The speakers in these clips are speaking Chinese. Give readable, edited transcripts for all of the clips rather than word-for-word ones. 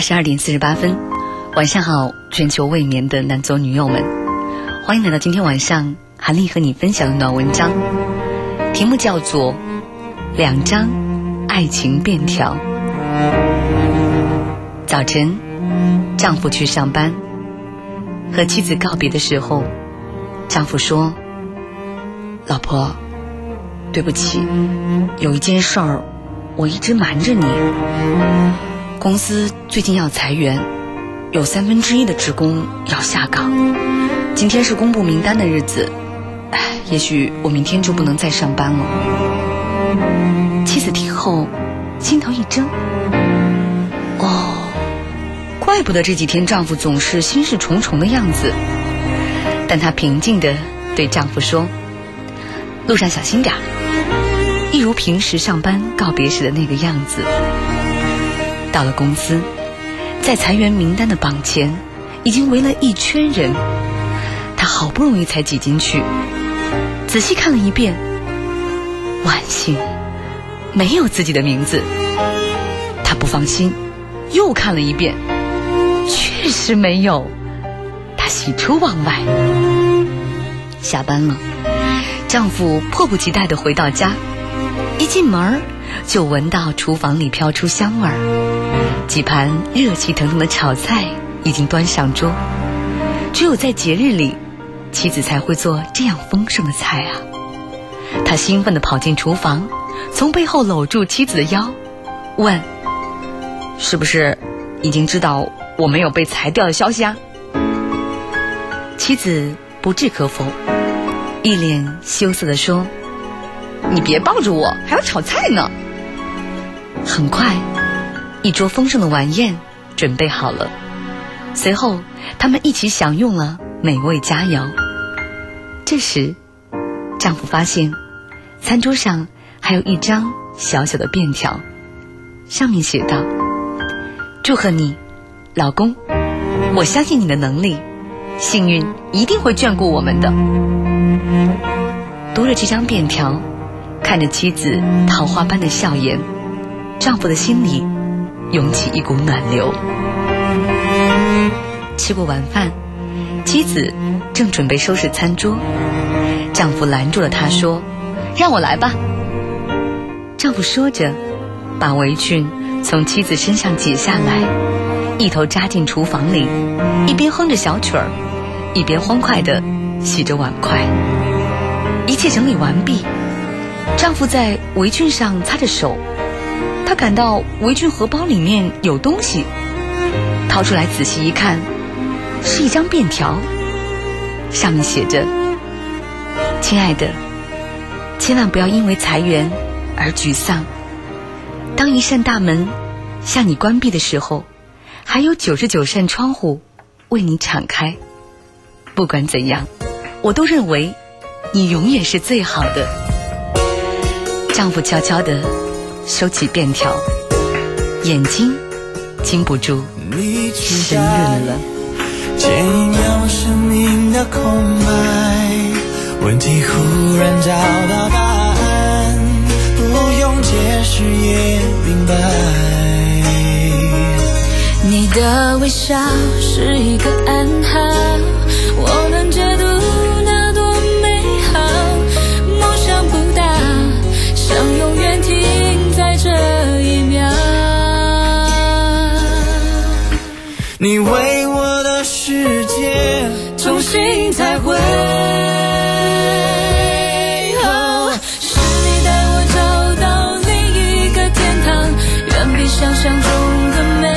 22点48分，晚上好，全球未眠的男左女右们，欢迎来到今天晚上韩丽和你分享的暖文章，题目叫做2张爱情便条。早晨，丈夫去上班，和妻子告别的时候，丈夫说：老婆，对不起，有一件事儿我一直瞒着你，公司最近要裁员，有1/3的职工要下岗，今天是公布名单的日子，也许我明天就不能再上班了。妻子听后心头一怔，怪不得这几天丈夫总是心事重重的样子。但她平静地对丈夫说：路上小心点，一如平时上班告别时的那个样子。到了公司，在裁员名单的榜前已经围了一圈人，她好不容易才挤进去，仔细看了一遍，万幸没有自己的名字。她不放心，又看了一遍，确实没有。她喜出望外。下班了，丈夫迫不及待地回到家，一进门就闻到厨房里飘出香味儿，几盘热气腾腾的炒菜已经端上桌。只有在节日里，妻子才会做这样丰盛的菜啊。他兴奋地跑进厨房，从背后搂住妻子的腰，问：是不是已经知道我没有被裁掉的消息啊？妻子不置可否，一脸羞涩地说：你别抱着我，还要炒菜呢。很快，一桌丰盛的晚宴准备好了，随后他们一起享用了美味佳肴。这时，丈夫发现餐桌上还有一张小小的便条，上面写道：祝贺你，老公，我相信你的能力，幸运一定会眷顾我们的。读着这张便条，看着妻子桃花般的笑颜，丈夫的心里涌起一股暖流。吃过晚饭，妻子正准备收拾餐桌，丈夫拦住了她说：让我来吧。丈夫说着，把围裙从妻子身上解下来，一头扎进厨房里，一边哼着小曲儿，一边欢快地洗着碗筷。一切整理完毕，丈夫在围裙上擦着手，他感到围裙荷包里面有东西，掏出来仔细一看，是一张便条，上面写着：亲爱的，千万不要因为裁员而沮丧，当一扇大门向你关闭的时候，还有99扇窗户为你敞开。不管怎样，我都认为你永远是最好的。丈夫悄悄地收起便条，眼睛禁不住湿润了。 前一秒生命的空白，问题忽然找到答案，不用解释也明白。 你的微笑是一个暗号，我能解读那多美好，梦想不大，想永远停在这一秒。 你为我的世界重新彩绘， 是你带我走到另一个天堂，远比想象中的美。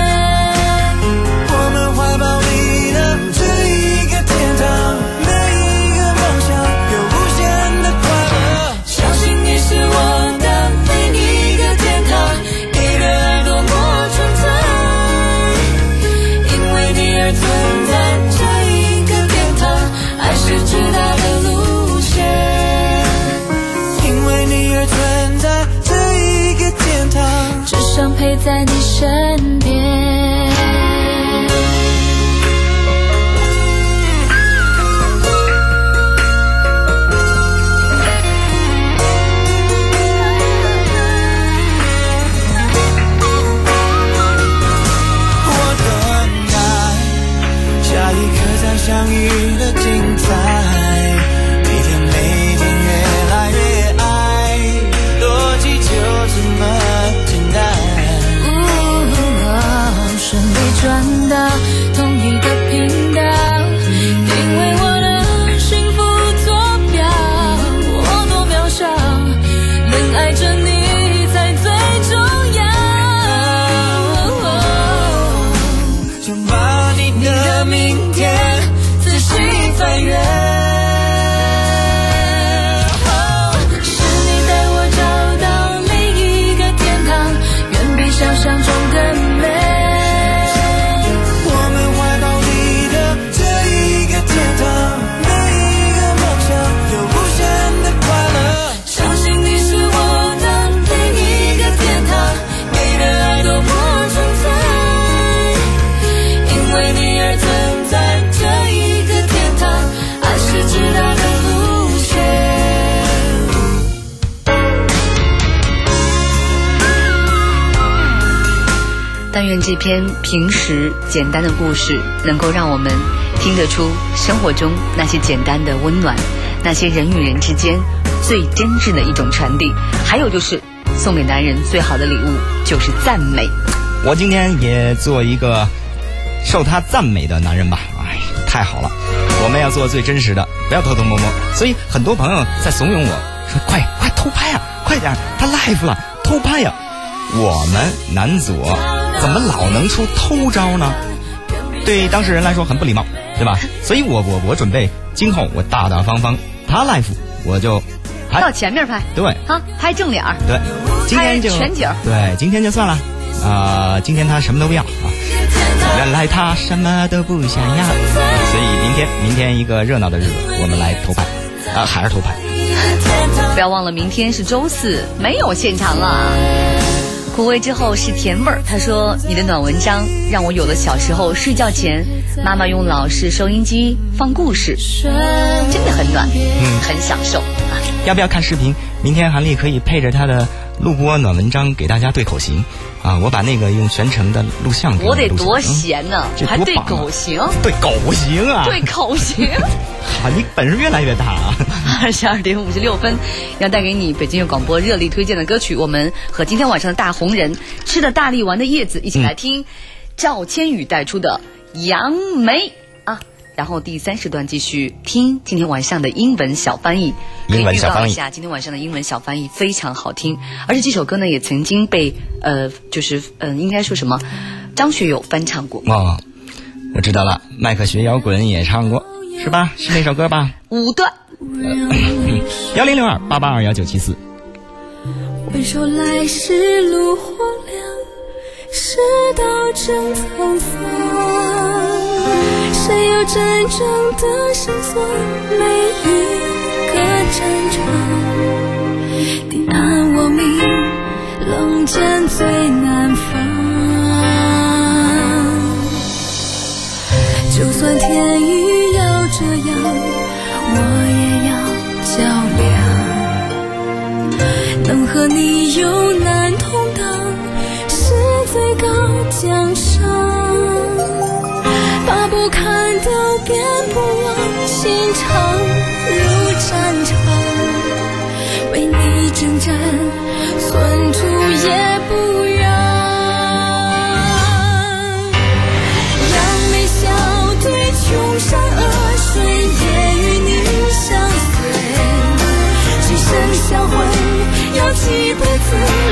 我们怀抱里的这一个天堂，每一个梦想有无限的快乐。 相信你是我的另一个天堂，一个爱多么纯粹，因为你而存在这一个天堂，爱是直达的路线， 因为你而存在这一个天堂， 只想陪在你身边。 但愿这篇平时简单的故事能够让我们听得出生活中那些简单的温暖，那些人与人之间最真挚的一种传递。还有就是送给男人最好的礼物就是赞美。 我今天也做一个受他赞美的男人吧。哎，太好了，我们要做最真实的，不要偷偷摸摸。所以很多朋友在怂恿我说快偷拍啊，快点，他 live 了，偷拍呀。我们男左怎么老能出偷招呢？对当事人来说很不礼貌，对吧？所以我准备今后我大大方方，他 live 我就拍到前面拍， 对， 好，拍正脸， 对，今天就拍全景， 对，今天就算了今天他什么都不要啊，原来他什么都不想要，所以明天一个热闹的日子，我们来偷拍还是偷拍。 不要忘了明天是周四，没有现场了。苦味之后是甜味儿。他说你的暖文章让我有了小时候睡觉前妈妈用老式收音机放故事，真的很暖，很享受啊。 要不要看视频？明天韩丽可以配着她的录播暖文章给大家对口型啊！我把那个用全程的录像给我得多闲呢，还对口型， 对口型啊， 对口型啊！你本事越来越大啊 ！22点56分，要带给你北京广播热力推荐的歌曲，我们和今天晚上的大红人吃的大力丸的叶子一起来听赵千羽带出的杨梅啊。然后第30段继续听今天晚上的英文小翻译。 英文小翻译， 可以预告一下，今天晚上的英文小翻译非常好听，而且这首歌呢也曾经被应该说什么张学友翻唱过。 哦，我知道了，麦克学摇滚也唱过，是吧？是那首歌吧 ？5段。 106288219774。 回首来时炉火亮，世道正沧桑，谁有真正的心酸？每一个战场，你安我命，冷箭最难防。就算天意要这样，我也要较量。能和你有难同当，是最高奖赏。把不堪的变不忘，心肠如战场。为你征战，寸土也不让。扬眉笑对穷山恶水，也与你相随。只身相会，要几辈子。